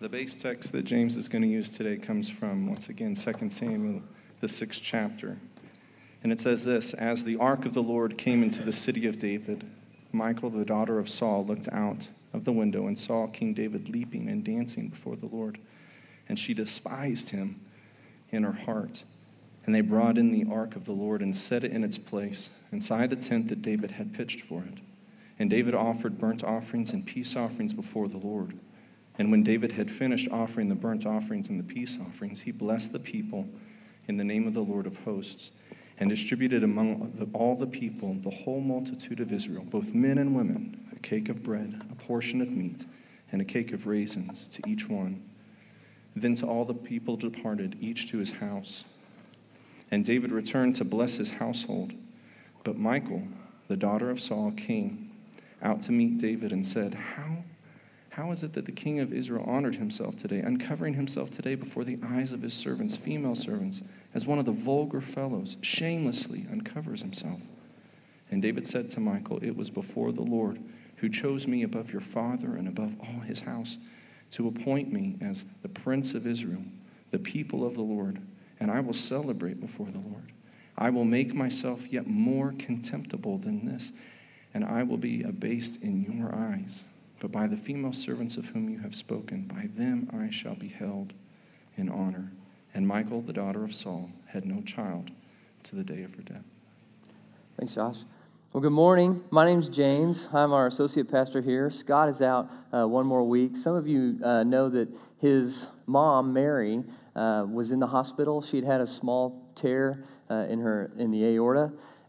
The base text that James is going to use today comes from, once again, 2 Samuel, the 6th chapter. And it says this: As the ark of the Lord came into the city of David, Michal, the daughter of Saul, looked out of the window and saw King David leaping and dancing before the Lord. And she despised him in her heart. And they brought in the ark of the Lord and set it in its place inside the tent that David had pitched for it. And David offered burnt offerings and peace offerings before the Lord. And when David had finished offering the burnt offerings and the peace offerings, he blessed the people in the name of the Lord of hosts, and distributed among all the people, the whole multitude of Israel, both men and women, a cake of bread, a portion of meat, and a cake of raisins to each one. Then to all the people departed, each to his house. And David returned to bless his household. But Michal, the daughter of Saul, came out to meet David and said, How is it that the king of Israel honored himself today, uncovering himself today before the eyes of his servants, female servants, as one of the vulgar fellows shamelessly uncovers himself? And David said to Michal, It was before the Lord who chose me above your father and above all his house to appoint me as the prince of Israel, the people of the Lord, and I will celebrate before the Lord. I will make myself yet more contemptible than this, and I will be abased in your eyes. But by the female servants of whom you have spoken, by them I shall be held in honor. And Michal, the daughter of Saul, had no child to the day of her death. Thanks, Josh. Well, good morning. My name's James. I'm our associate pastor here. Scott is out one more week. Some of you know that his mom, Mary, was in the hospital. She'd had a small tear in the aorta.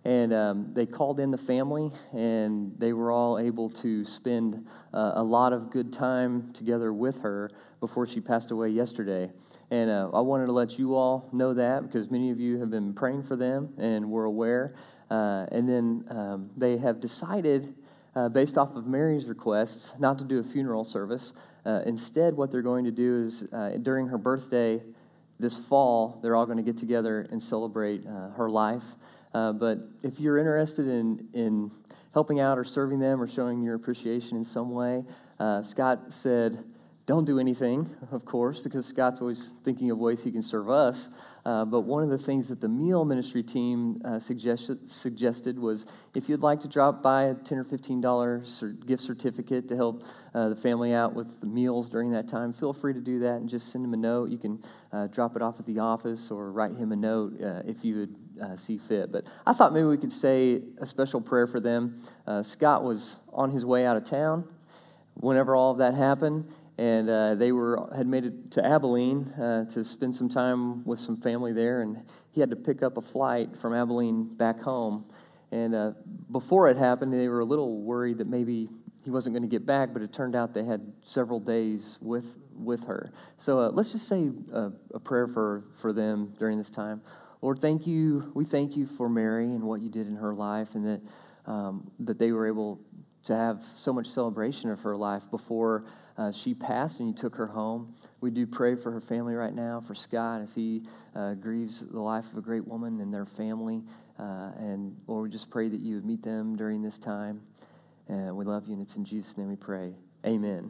And they called in the family, and they were all able to spend a lot of good time together with her before she passed away yesterday. And I wanted to let you all know that because many of you have been praying for them and were aware. And then they have decided, based off of Mary's requests, not to do a funeral service. Instead, what they're going to do is during her birthday this fall, they're all going to get together and celebrate her life. But if you're interested in helping out or serving them or showing your appreciation in some way, Scott said, don't do anything, of course, because Scott's always thinking of ways he can serve us. But one of the things that the meal ministry team suggested was if you'd like to drop by a $10 or $15 gift certificate to help the family out with the meals during that time, feel free to do that and just send him a note. You can drop it off at the office or write him a note if you would see fit. But I thought maybe we could say a special prayer for them. Scott was on his way out of town whenever all of that happened. And they had made it to Abilene to spend some time with some family there, and he had to pick up a flight from Abilene back home. And before it happened, they were a little worried that maybe he wasn't going to get back, but it turned out they had several days with her. So let's just say a prayer for them during this time. Lord, thank you. We thank you for Mary and what you did in her life, and that they were able to have so much celebration of her life before she passed and you took her home. We do pray for her family right now, for Scott, as he grieves the life of a great woman and their family. And Lord, we just pray that you would meet them during this time. And we love you, and it's in Jesus' name we pray. Amen.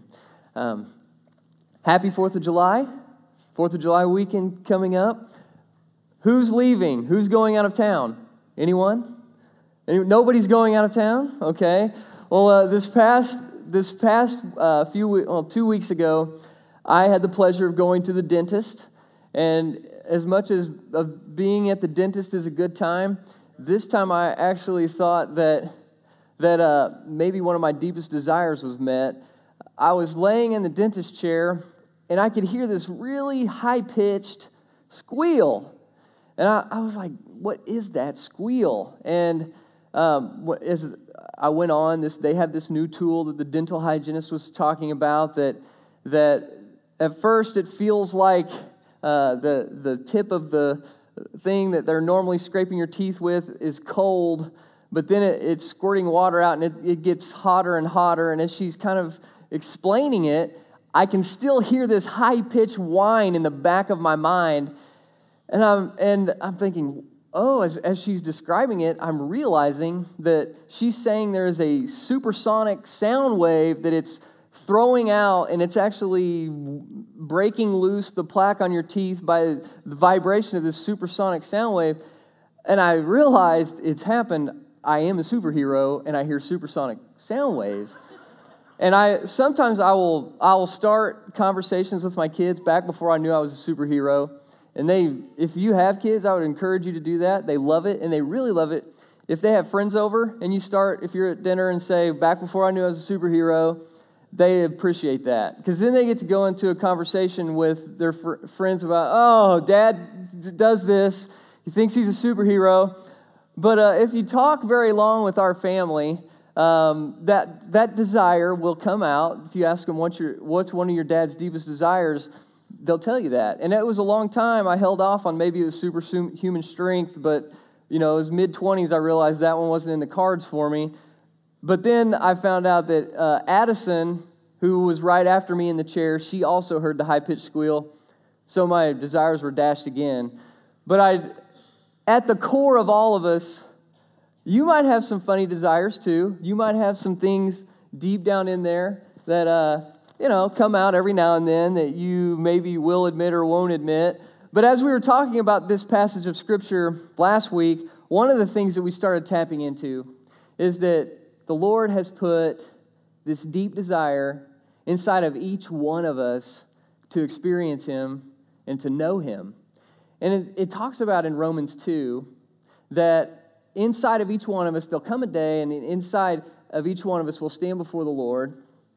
Happy 4th of July. 4th of July weekend coming up. Who's leaving? Who's going out of town? Anyone? Nobody's going out of town? Okay. Well, this past 2 weeks ago, I had the pleasure of going to the dentist, and as much as being at the dentist is a good time, this time I actually thought that maybe one of my deepest desires was met. I was laying in the dentist chair, and I could hear this really high-pitched squeal, and I was like, "What is that squeal?" And as I went on, they had this new tool that the dental hygienist was talking about that at first it feels like the tip of the thing that they're normally scraping your teeth with is cold, but then it's squirting water out and it gets hotter and hotter, and as she's kind of explaining it, I can still hear this high-pitched whine in the back of my mind, and I'm thinking, oh, as she's describing it, I'm realizing that she's saying there is a supersonic sound wave that it's throwing out, and it's actually breaking loose the plaque on your teeth by the vibration of this supersonic sound wave. And I realized it's happened. I am a superhero, and I hear supersonic sound waves. And sometimes I will start conversations with my kids back before I knew I was a superhero. And if you have kids, I would encourage you to do that. They love it, and they really love it. If they have friends over, and if you're at dinner and say, back before I knew I was a superhero, they appreciate that. Because then they get to go into a conversation with their friends about, oh, Dad does this. He thinks he's a superhero. But if you talk very long with our family, that desire will come out. If you ask them what's one of your dad's deepest desires, they'll tell you that. And it was a long time I held off on maybe it was superhuman strength, but it was mid-20s I realized that one wasn't in the cards for me. But then I found out that Addison, who was right after me in the chair, she also heard the high-pitched squeal. So my desires were dashed again. But at the core of all of us, you might have some funny desires too. You might have some things deep down in there that, come out every now and then that you maybe will admit or won't admit. But as we were talking about this passage of Scripture last week, one of the things that we started tapping into is that the Lord has put this deep desire inside of each one of us to experience Him and to know Him. And it talks about in Romans 2 that inside of each one of us, there'll come a day, and inside of each one of us will stand before the Lord,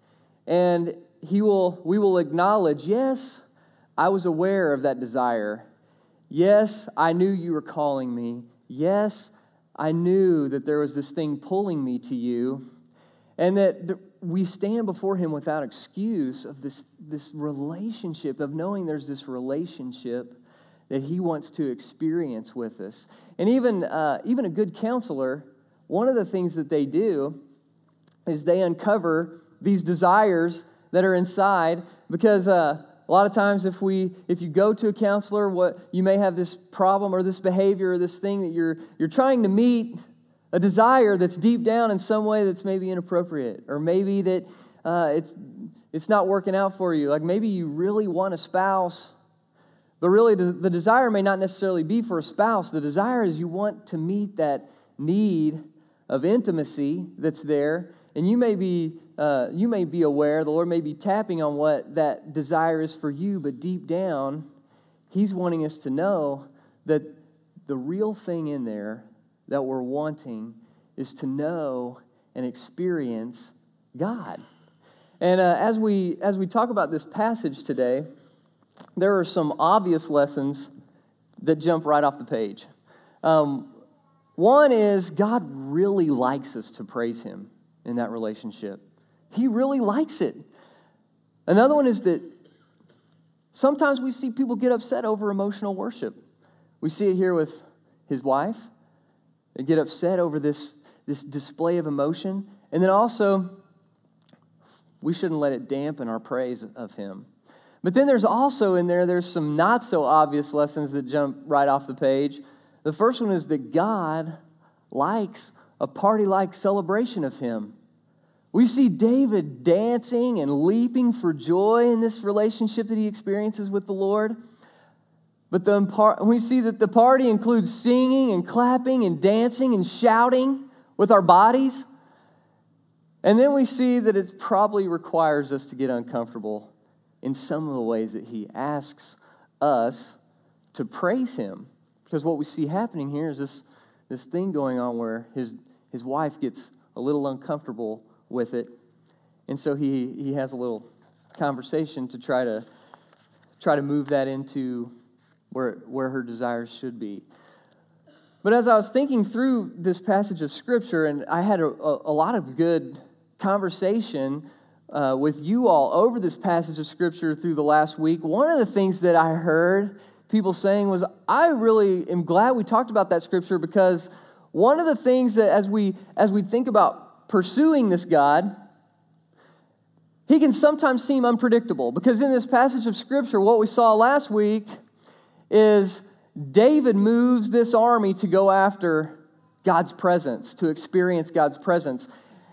and we will acknowledge, yes, I was aware of that desire. Yes, I knew you were calling me. Yes, I knew that there was this thing pulling me to you, and that we stand before Him without excuse of this relationship, of knowing there's this relationship that He wants to experience with us. And even a good counselor, one of the things that they do is they uncover these desires that are inside, because a lot of times if you go to a counselor, you may have this problem or this behavior or this thing that you're trying to meet a desire that's deep down in some way that's maybe inappropriate, or maybe that it's not working out for you. Like maybe you really want a spouse, but really the desire may not necessarily be for a spouse. The desire is you want to meet that need of intimacy that's there, and you may be aware, the Lord may be tapping on what that desire is for you, but deep down, He's wanting us to know that the real thing in there that we're wanting is to know and experience God. And as we talk about this passage today, there are some obvious lessons that jump right off the page. One is God really likes us to praise Him in that relationship. He really likes it. Another one is that sometimes we see people get upset over emotional worship. We see it here with his wife. They get upset over this display of emotion. And then also, we shouldn't let it dampen our praise of Him. But then there's also there's some not so obvious lessons that jump right off the page. The first one is that God likes a party-like celebration of Him. We see David dancing and leaping for joy in this relationship that he experiences with the Lord. But we see that the party includes singing and clapping and dancing and shouting with our bodies. And then we see that it probably requires us to get uncomfortable in some of the ways that He asks us to praise Him. Because what we see happening here is this thing going on where his wife gets a little uncomfortable with it. And so he has a little conversation to try to move that into where her desires should be. But as I was thinking through this passage of Scripture, and I had a lot of good conversation with you all over this passage of Scripture through the last week, one of the things that I heard people saying was, I really am glad we talked about that Scripture, because one of the things that as we think about pursuing this God, He can sometimes seem unpredictable. Because in this passage of Scripture, what we saw last week is David moves this army to go after God's presence, to experience God's presence.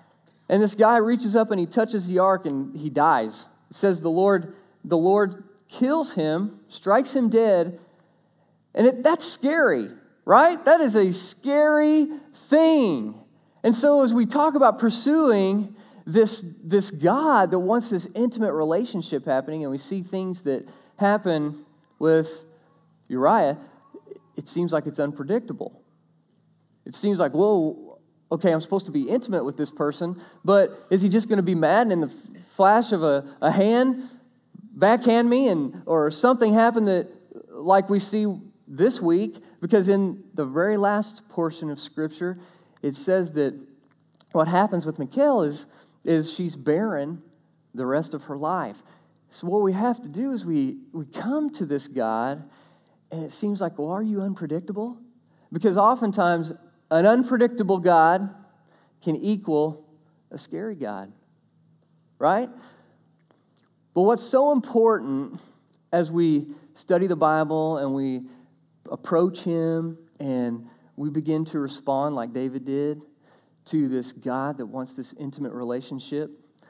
And this guy reaches up and he touches the ark and he dies. It says the Lord kills him, strikes him dead, and that's scary, right? That is a scary thing. And so as we talk about pursuing this God that wants this intimate relationship happening, and we see things that happen with Uriah, it seems like it's unpredictable. It seems like, whoa, okay, I'm supposed to be intimate with this person, but is he just going to be mad and in the flash of a hand backhand me, or something happen that, like we see this week? Because in the very last portion of Scripture, it says that what happens with Michal is she's barren the rest of her life. So what we have to do is we come to this God, and it seems like, well, are you unpredictable? Because oftentimes an unpredictable God can equal a scary God, right? But what's so important as we study the Bible and we approach Him and we begin to respond like David did to this God that wants this intimate relationship,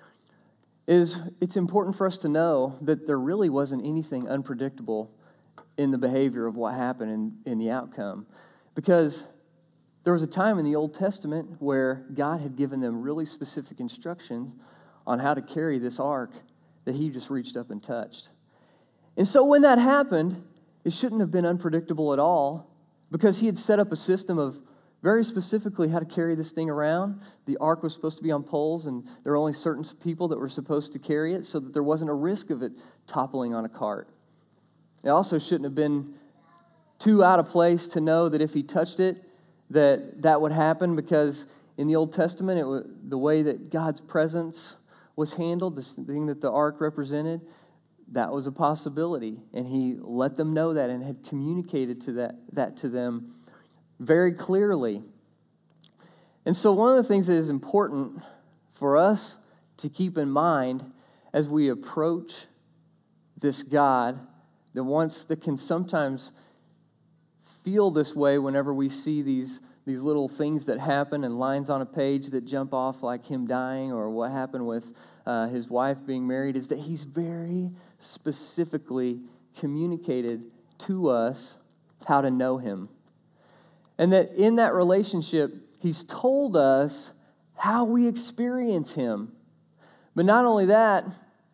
is it's important for us to know that there really wasn't anything unpredictable in the behavior of what happened in the outcome. Because there was a time in the Old Testament where God had given them really specific instructions on how to carry this ark that He just reached up and touched. And so when that happened, it shouldn't have been unpredictable at all, because He had set up a system of very specifically how to carry this thing around. The ark was supposed to be on poles, and there were only certain people that were supposed to carry it so that there wasn't a risk of it toppling on a cart. It also shouldn't have been too out of place to know that if he touched it, that would happen, because in the Old Testament, the way that God's presence was handled, this thing that the ark represented, that was a possibility. And He let them know that and had communicated that to them very clearly. And so one of the things that is important for us to keep in mind as we approach this God that can sometimes feel this way whenever we see these little things that happen and lines on a page that jump off, like him dying or what happened with his wife being married, is that He's very specifically communicated to us how to know Him. And that in that relationship, He's told us how we experience Him. But not only that,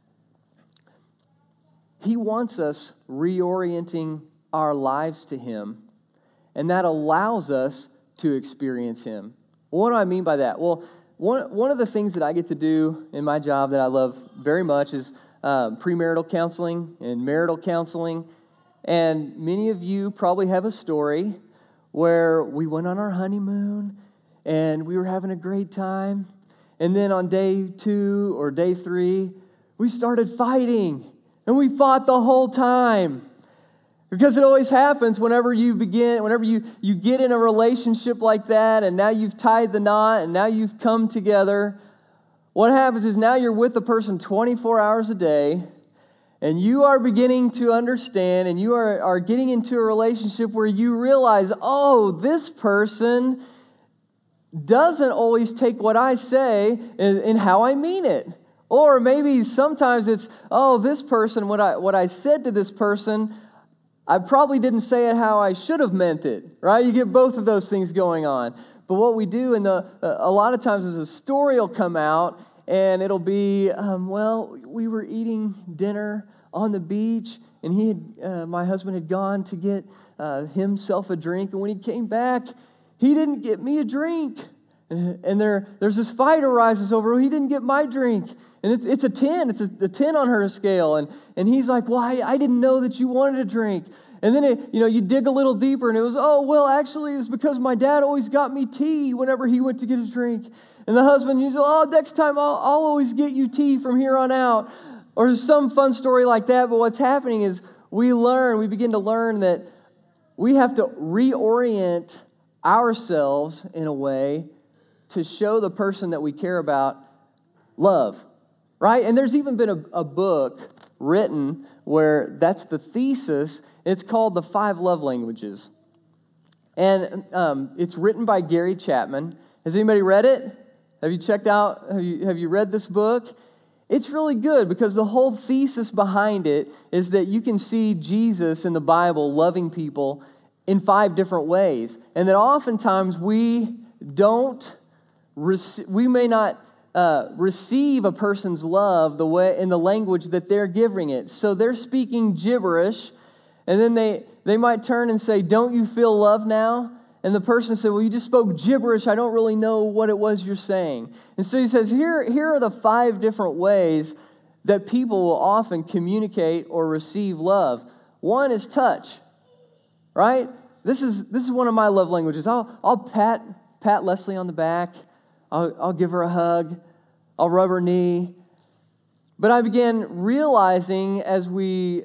He wants us reorienting our lives to Him, and that allows us to experience Him. Well, what do I mean by that? Well, one of the things that I get to do in my job that I love very much is premarital counseling and marital counseling. And many of you probably have a story where we went on our honeymoon and we were having a great time. And then on day 2 or day 3, we started fighting. And we fought the whole time. Because it always happens whenever you get in a relationship like that, and now you've tied the knot, and now you've come together. What happens is now you're with the person 24 hours a day, and you are beginning to understand, and you are getting into a relationship where you realize, oh, this person doesn't always take what I say and how I mean it. Or maybe sometimes it's, oh, this person, what I said to this person, I probably didn't say it how I should have meant it, right? You get both of those things going on. But what we do a lot of times is a story will come out, and it'll be, we were eating dinner on the beach, and my husband had gone to get himself a drink, and when he came back, he didn't get me a drink. And there's this fight arises over, he didn't get my drink. And it's a 10. It's a 10 on her scale. And he's like, well, I didn't know that you wanted a drink. And then, you dig a little deeper, and it was, actually, it's because my dad always got me tea whenever he went to get a drink. And the husband, next time I'll always get you tea from here on out. Or some fun story like that. But what's happening is we begin to learn that we have to reorient ourselves in a way to show the person that we care about love. Right? And there's even been a book written where that's the thesis. It's called The 5 Love Languages. And it's written by Gary Chapman. Has anybody read it? Have you checked out, have you read this book? It's really good because the whole thesis behind it is that you can see Jesus in the Bible loving people in 5 different ways. And that oftentimes we may not receive a person's love the way in the language that they're giving it. So they're speaking gibberish, and then they might turn and say, "Don't you feel love now?" And the person said, "Well, you just spoke gibberish. I don't really know what it was you're saying." And so he says, here are the 5 different ways that people will often communicate or receive love. One is touch, right? This is one of my love languages. I'll pat Leslie on the back. I'll give her a hug. I'll rub her knee. But I began realizing as we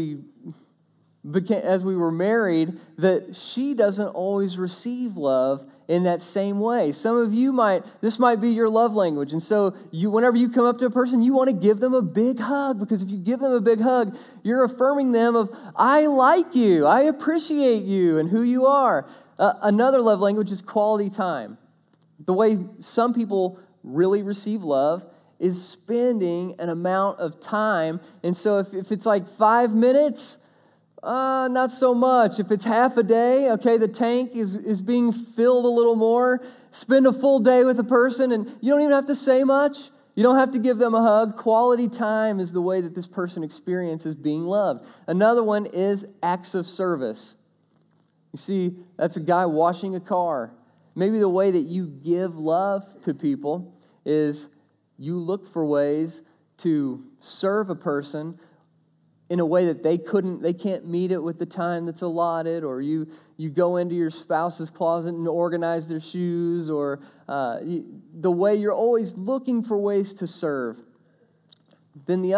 were married that she doesn't always receive love in that same way. Some of you this might be your love language. And so whenever you come up to a person, you want to give them a big hug, because if you give them a big hug, you're affirming them of, "I like you, I appreciate you and who you are." Another love language is quality time. The way some people really receive love is spending an amount of time. And so if it's like 5 minutes, not so much. If it's half a day, okay, the tank is being filled a little more. Spend a full day with a person, and you don't even have to say much. You don't have to give them a hug. Quality time is the way that this person experiences being loved. Another one is acts of service. You see, that's a guy washing a car. Maybe the way that you give love to people is you look for ways to serve a person in a way that they can't meet it with the time that's allotted, or you go into your spouse's closet and organize their shoes, or the way you're always looking for ways to serve. Then the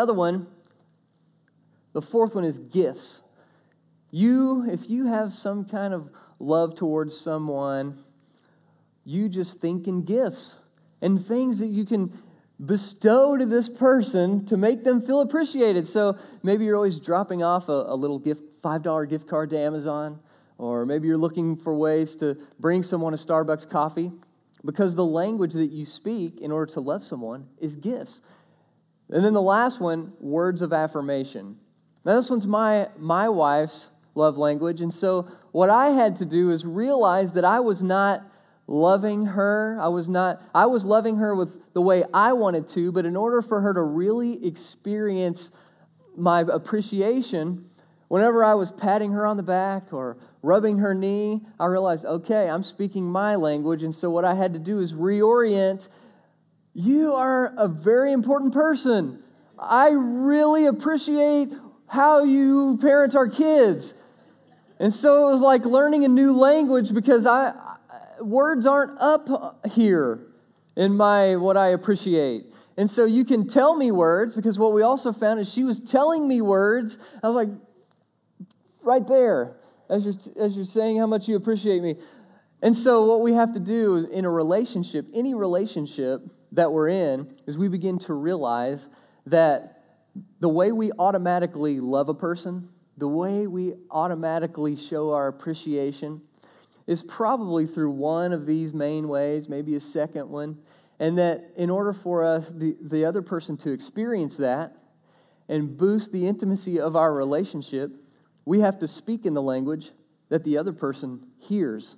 4th one is gifts. If you have some kind of love towards someone, you just think in gifts and things that you can bestow to this person to make them feel appreciated. So maybe you're always dropping off a little gift, $5 gift card to Amazon, or maybe you're looking for ways to bring someone a Starbucks coffee, because the language that you speak in order to love someone is gifts. And then the last one, words of affirmation. Now this one's my wife's love language, and so what I had to do is realize that I was not loving her. I was loving her with the way I wanted to, but in order for her to really experience my appreciation, whenever I was patting her on the back or rubbing her knee, I realized, okay, I'm speaking my language, and so what I had to do is reorient. You are a very important person. I really appreciate how you parent our kids. And so it was like learning a new language, because words aren't up here in what I appreciate. And so you can tell me words, because what we also found is she was telling me words. I was like, right there, as you're saying how much you appreciate me. And so what we have to do in a relationship, any relationship that we're in, is we begin to realize that the way we automatically love a person, the way we automatically show our appreciation, is probably through one of these main ways, maybe a second one, and that in order for us, the other person, to experience that and boost the intimacy of our relationship, we have to speak in the language that the other person hears.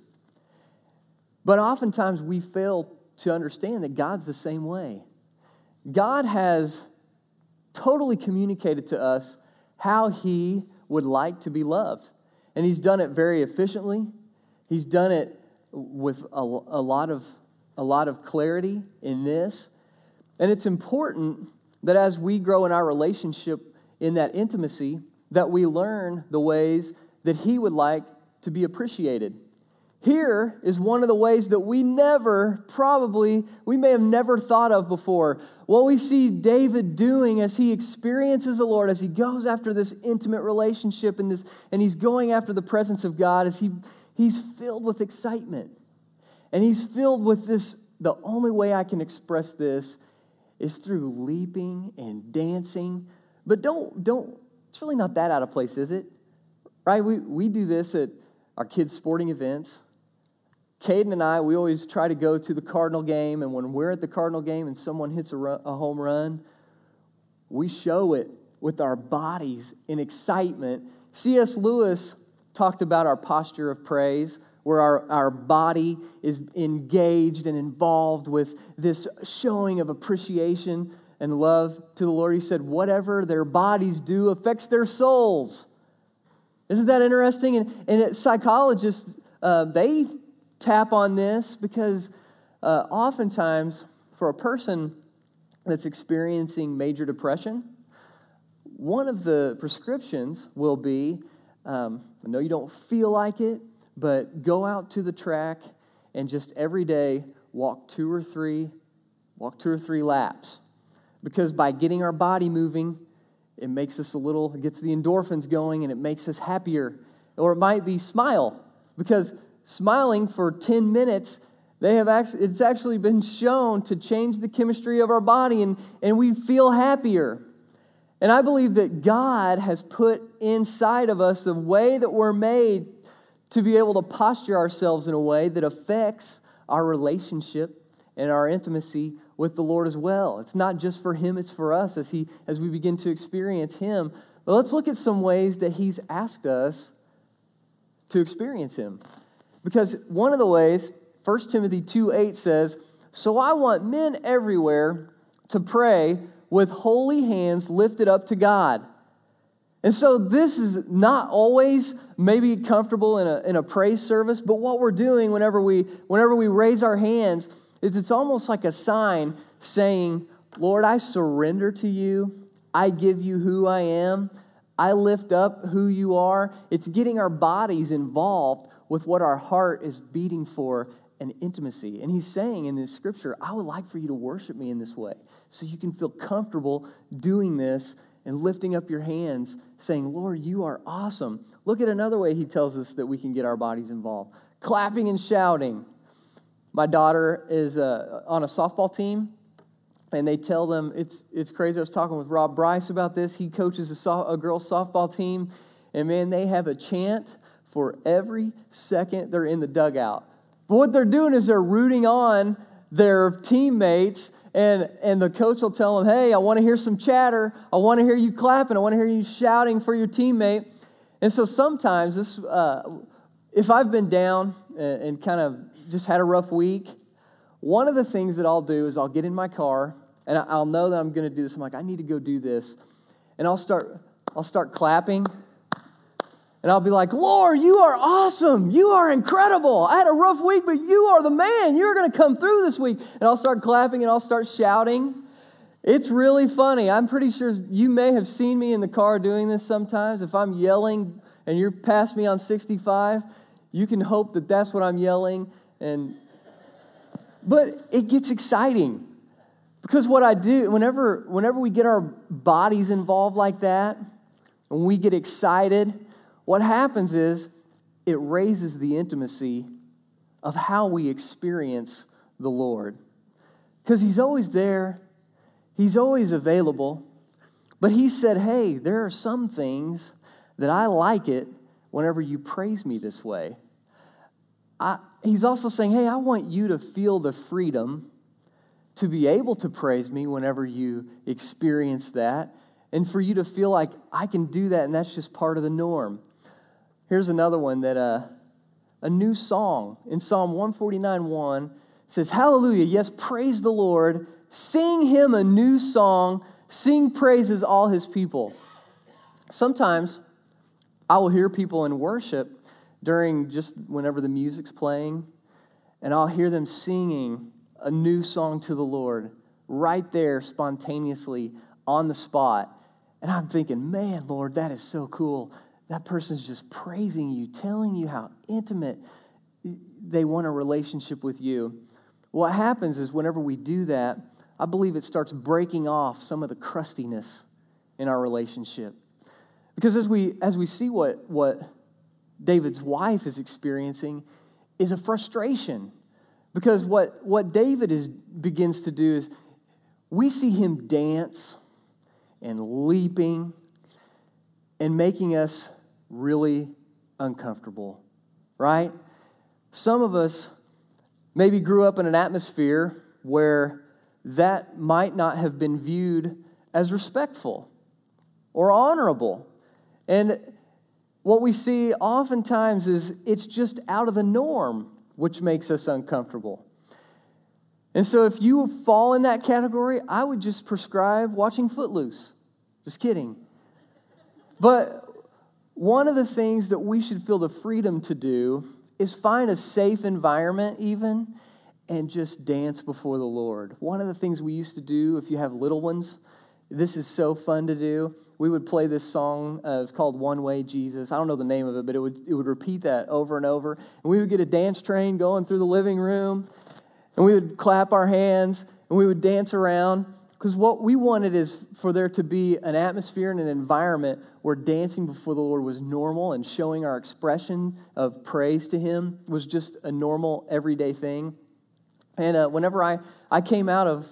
But oftentimes we fail to understand that God's the same way. God has totally communicated to us how He would like to be loved. And He's done it very efficiently. He's done it with a lot of clarity in this. And it's important that as we grow in our relationship in that intimacy, that we learn the ways that He would like to be appreciated. Here is one of the ways that we may have never thought of before. What we see David doing as he experiences the Lord, as he goes after this intimate relationship and he's going after the presence of God, is he's filled with excitement. And he's filled with this, the only way I can express this is through leaping and dancing. But it's really not that out of place, is it? Right? We do this at our kids' sporting events. Caden and I, we always try to go to the Cardinal game, and when we're at the Cardinal game and someone hits a home run, we show it with our bodies in excitement. C.S. Lewis talked about our posture of praise, where our body is engaged and involved with this showing of appreciation and love to the Lord. He said, whatever their bodies do affects their souls. Isn't that interesting? And psychologists, they tap on this because oftentimes for a person that's experiencing major depression, one of the prescriptions will be, I know you don't feel like it, but go out to the track and just every day walk two or three laps. Because by getting our body moving, it makes us it gets the endorphins going and it makes us happier. Or it might be smile, because smiling for 10 minutes, it's actually been shown to change the chemistry of our body and we feel happier. And I believe that God has put inside of us the way that we're made to be able to posture ourselves in a way that affects our relationship and our intimacy with the Lord as well. It's not just for Him, it's for us as we begin to experience Him. But let's look at some ways that He's asked us to experience Him. Because one of the ways, 1 Timothy 2:8 says, "So I want men everywhere to pray with holy hands lifted up to God." And so this is not always maybe comfortable in a praise service, but what we're doing whenever we raise our hands is it's almost like a sign saying, Lord, I surrender to you. I give you who I am. I lift up who you are. It's getting our bodies involved with what our heart is beating for, an intimacy. And he's saying in this scripture, I would like for you to worship me in this way so you can feel comfortable doing this and lifting up your hands, saying, Lord, you are awesome. Look at another way he tells us that we can get our bodies involved. Clapping and shouting. My daughter is on a softball team, and they tell them, it's crazy. I was talking with Rob Bryce about this. He coaches a girls' softball team, and man, they have a chant for every second they're in the dugout. But what they're doing is they're rooting on their teammates, and the coach will tell them, hey, I want to hear some chatter. I want to hear you clapping. I want to hear you shouting for your teammate. And so sometimes, if I've been down and kind of just had a rough week, one of the things that I'll do is I'll get in my car, and I'll know that I'm going to do this. I'm like, I need to go do this. And I'll start clapping. And I'll be like, Lord, you are awesome. You are incredible. I had a rough week, but you are the man. You're going to come through this week. And I'll start clapping and I'll start shouting. It's really funny. I'm pretty sure you may have seen me in the car doing this sometimes. If I'm yelling and you're past me on 65, you can hope that that's what I'm yelling. But it gets exciting. Because what I do, whenever we get our bodies involved like that, when we get excited, what happens is it raises the intimacy of how we experience the Lord. Because He's always there. He's always available. But He said, hey, there are some things that I like it whenever you praise me this way. He's also saying, hey, I want you to feel the freedom to be able to praise me whenever you experience that. And for you to feel like I can do that and that's just part of the norm. Here's another one that a new song in Psalm 149:1 says, hallelujah, yes, praise the Lord, sing Him a new song, sing praises all His people. Sometimes I will hear people in worship during just whenever the music's playing, and I'll hear them singing a new song to the Lord right there spontaneously on the spot. And I'm thinking, man, Lord, that is so cool. That person's just praising you, telling you how intimate they want a relationship with you. What happens is whenever we do that, I believe it starts breaking off some of the crustiness in our relationship. Because as we see what David's wife is experiencing is a frustration. Because what David begins to do is we see him dance and leaping and making us really uncomfortable, right? Some of us maybe grew up in an atmosphere where that might not have been viewed as respectful or honorable. And what we see oftentimes is it's just out of the norm, which makes us uncomfortable. And so if you fall in that category, I would just prescribe watching Footloose. Just kidding. But one of the things that we should feel the freedom to do is find a safe environment even and just dance before the Lord. One of the things we used to do, if you have little ones, this is so fun to do. We would play this song. It's called One Way Jesus. I don't know the name of it, but it would repeat that over and over. And we would get a dance train going through the living room, and we would clap our hands, and we would dance around. Because what we wanted is for there to be an atmosphere and an environment where dancing before the Lord was normal and showing our expression of praise to Him was just a normal, everyday thing. And whenever I came out of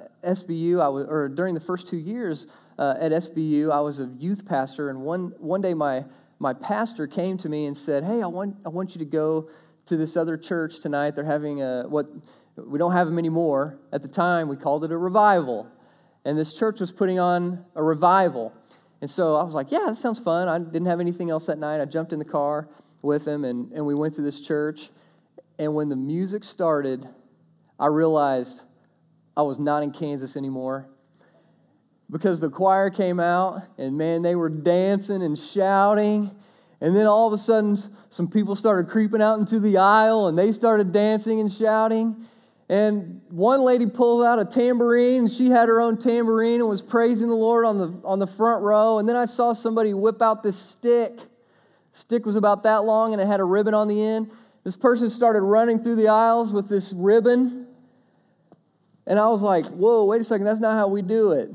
SBU, during the first 2 years at SBU, I was a youth pastor. And one day my pastor came to me and said, "Hey, I want you to go to this other church tonight. They're having what we don't have them anymore. At the time, we called it a revival. And this church was putting on a revival. And so I was like, yeah, that sounds fun. I didn't have anything else that night. I jumped in the car with him, and we went to this church. And when the music started, I realized I was not in Kansas anymore. Because the choir came out, and man, they were dancing and shouting. And then all of a sudden, some people started creeping out into the aisle, and they started dancing and shouting. And one lady pulled out a tambourine, and she had her own tambourine and was praising the Lord on the front row. And then I saw somebody whip out this stick. The stick was about that long, and it had a ribbon on the end. This person started running through the aisles with this ribbon. And I was like, whoa, wait a second, that's not how we do it.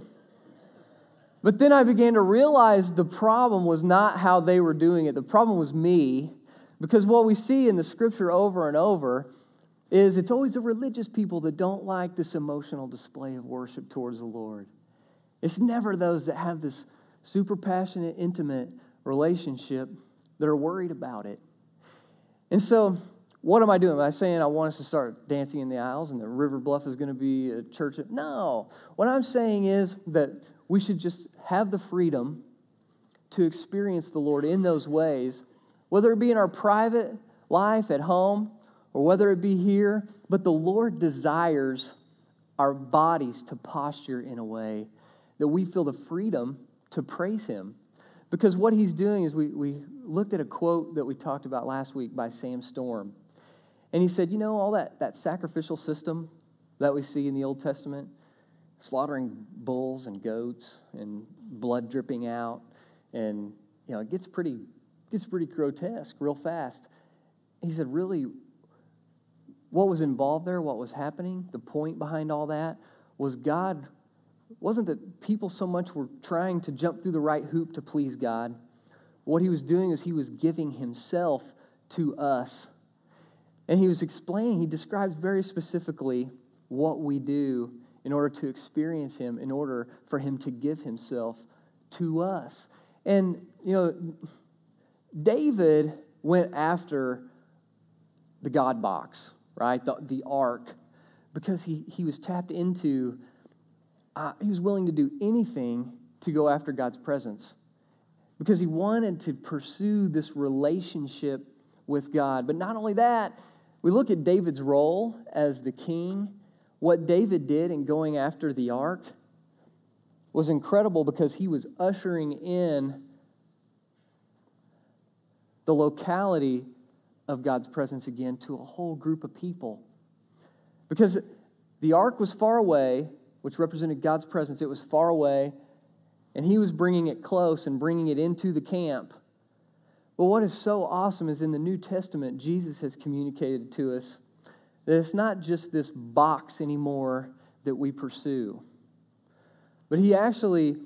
But then I began to realize the problem was not how they were doing it. The problem was me. Because what we see in the Scripture over and over is it's always the religious people that don't like this emotional display of worship towards the Lord. It's never those that have this super passionate, intimate relationship that are worried about it. And so, what am I doing? Am I saying I want us to start dancing in the aisles and the River Bluff is going to be a church? No. What I'm saying is that we should just have the freedom to experience the Lord in those ways, whether it be in our private life at home, or whether it be here, but the Lord desires our bodies to posture in a way that we feel the freedom to praise Him. Because what He's doing is we looked at a quote that we talked about last week by Sam Storm. And he said, all that sacrificial system that we see in the Old Testament, slaughtering bulls and goats and blood dripping out, and it gets pretty grotesque real fast. He said, really, what was involved there, what was happening, the point behind all that was God, wasn't that people so much were trying to jump through the right hoop to please God. What He was doing is He was giving Himself to us. And He was explaining, He describes very specifically what we do in order to experience Him, in order for Him to give Himself to us. And, David went after the God box, right? The ark, because he was tapped into, he was willing to do anything to go after God's presence, because he wanted to pursue this relationship with God. But not only that, we look at David's role as the king. What David did in going after the ark was incredible, because he was ushering in the locality of God's presence again to a whole group of people. Because the ark was far away, which represented God's presence. It was far away, and he was bringing it close and bringing it into the camp. But what is so awesome is in the New Testament, Jesus has communicated to us that it's not just this box anymore that we pursue. But He actually,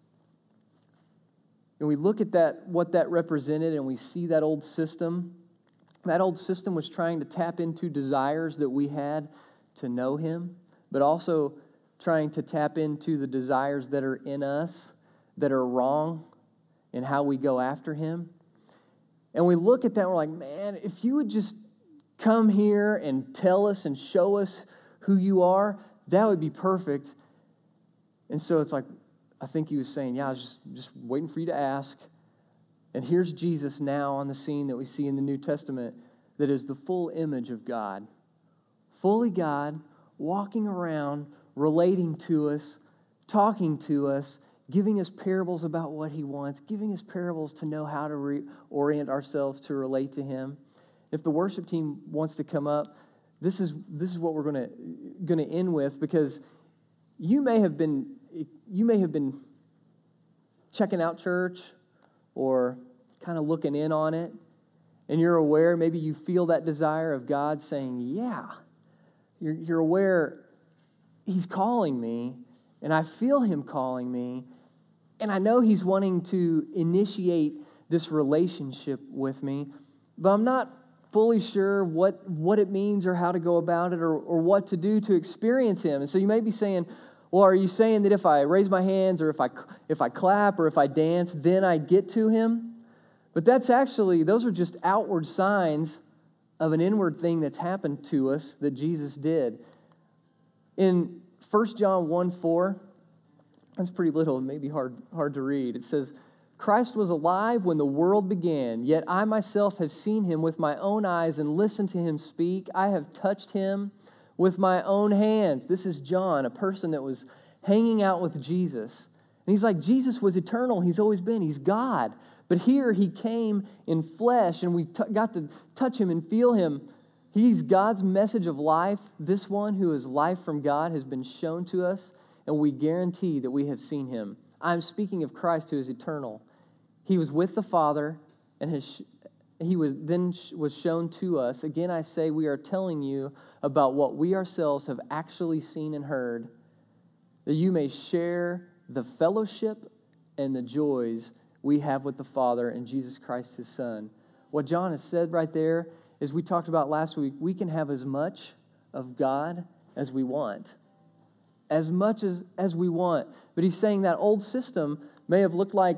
and we look at that, what that represented, and we see that old system. That old system was trying to tap into desires that we had to know Him, but also trying to tap into the desires that are in us that are wrong in how we go after Him. And we look at that and we're like, man, if you would just come here and tell us and show us who you are, that would be perfect. And so it's like, I think he was saying, yeah, I was just waiting for you to ask. And here's Jesus now on the scene that we see in the New Testament that is the full image of God. Fully God, walking around, relating to us, talking to us, giving us parables about what he wants, giving us parables to know how to orient ourselves to relate to him. If the worship team wants to come up, this is what we're going to end with, because you may have been checking out church or kind of looking in on it, and you're aware, maybe you feel that desire of God saying, yeah, you're aware he's calling me, and I feel him calling me, and I know he's wanting to initiate this relationship with me, but I'm not fully sure what it means or how to go about it or what to do to experience him. And so you may be saying, well, are you saying that if I raise my hands or if I clap or if I dance, then I get to him? But those are just outward signs of an inward thing that's happened to us that Jesus did. In 1 John 1:4, that's pretty little, maybe hard to read. It says, Christ was alive when the world began, yet I myself have seen him with my own eyes and listened to him speak. I have touched him with my own hands. This is John, a person that was hanging out with Jesus. And he's like, Jesus was eternal. He's always been. He's God. But here he came in flesh, and we got to touch him and feel him. He's God's message of life. This one who is life from God has been shown to us, and we guarantee that we have seen him. I'm speaking of Christ who is eternal. He was with the Father, and he was shown to us. Again, I say we are telling you about what we ourselves have actually seen and heard, that you may share the fellowship and the joys we have with the Father and Jesus Christ, his Son. What John has said right there is, we talked about last week, we can have as much of God as we want. As much as we want. But he's saying that old system may have looked like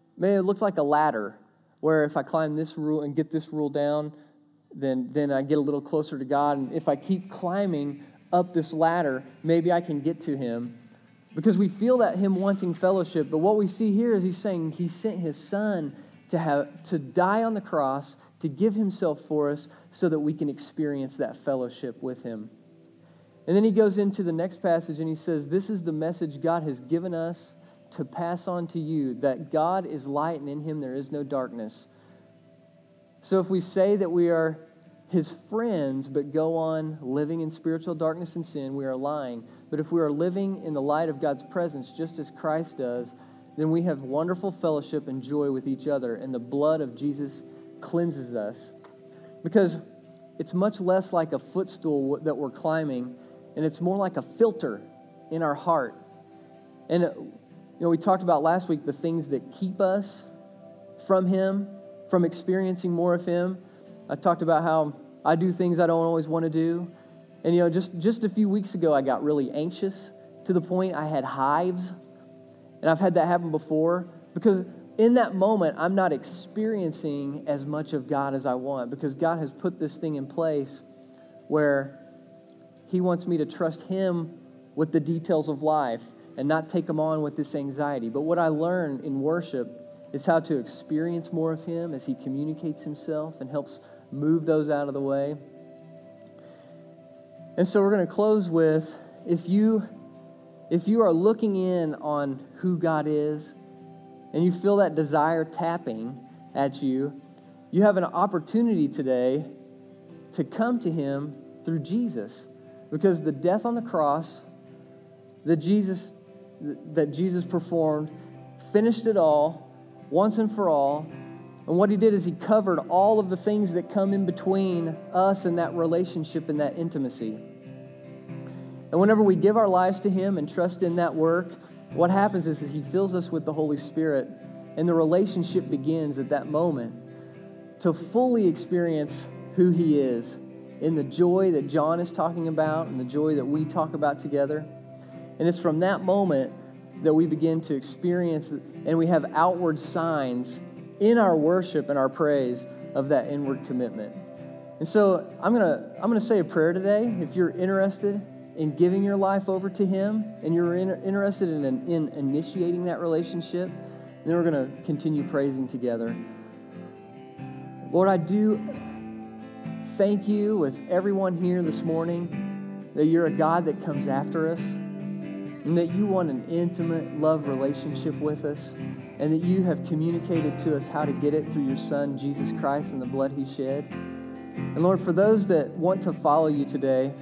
a ladder, where if I climb this rule and get this rule down, then I get a little closer to God. And if I keep climbing up this ladder, maybe I can get to him. Because we feel that him wanting fellowship. But what we see here is he's saying he sent his Son to die on the cross, to give himself for us so that we can experience that fellowship with him. And then he goes into the next passage and he says, this is the message God has given us to pass on to you, that God is light and in him there is no darkness. So if we say that we are his friends but go on living in spiritual darkness and sin, we are lying. But if we are living in the light of God's presence just as Christ does, then we have wonderful fellowship and joy with each other, and the blood of Jesus cleanses us. Because it's much less like a footstool that we're climbing, and it's more like a filter in our heart. And we talked about last week the things that keep us from him, from experiencing more of him. I talked about how I do things I don't always want to do. And just a few weeks ago, I got really anxious to the point I had hives. And I've had that happen before, because in that moment, I'm not experiencing as much of God as I want, because God has put this thing in place where he wants me to trust him with the details of life and not take them on with this anxiety. But what I learned in worship is how to experience more of him as he communicates himself and helps move those out of the way. And so we're going to close with, if you are looking in on who God is and you feel that desire tapping at you, you have an opportunity today to come to him through Jesus. Because the death on the cross that Jesus performed finished it all once and for all. And what he did is he covered all of the things that come in between us and that relationship and that intimacy. And whenever we give our lives to him and trust in that work, what happens is he fills us with the Holy Spirit, and the relationship begins at that moment to fully experience who he is in the joy that John is talking about and the joy that we talk about together. And it's from that moment that we begin to experience, and we have outward signs in our worship and our praise of that inward commitment. And so I'm gonna say a prayer today. If you're interested in giving your life over to Him and you're interested in initiating that relationship, then we're going to continue praising together. Lord, I do thank you with everyone here this morning that you're a God that comes after us and that you want an intimate love relationship with us and that you have communicated to us how to get it through your Son, Jesus Christ, and the blood He shed. And Lord, for those that want to follow you today,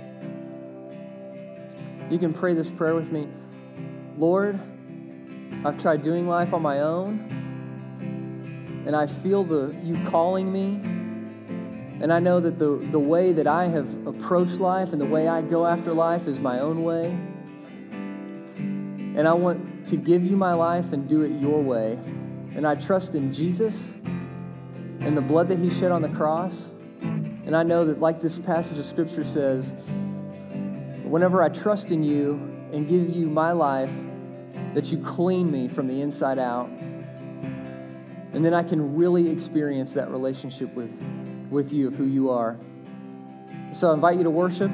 you can pray this prayer with me. Lord, I've tried doing life on my own, and I feel you calling me, and I know that the way that I have approached life and the way I go after life is my own way, and I want to give you my life and do it your way, and I trust in Jesus and the blood that He shed on the cross, and I know that, like this passage of Scripture says, whenever I trust in you and give you my life, that you clean me from the inside out. And then I can really experience that relationship with you, of who you are. So I invite you to worship.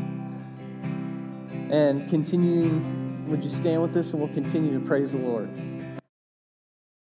And continuing, would you stand with us and we'll continue to praise the Lord.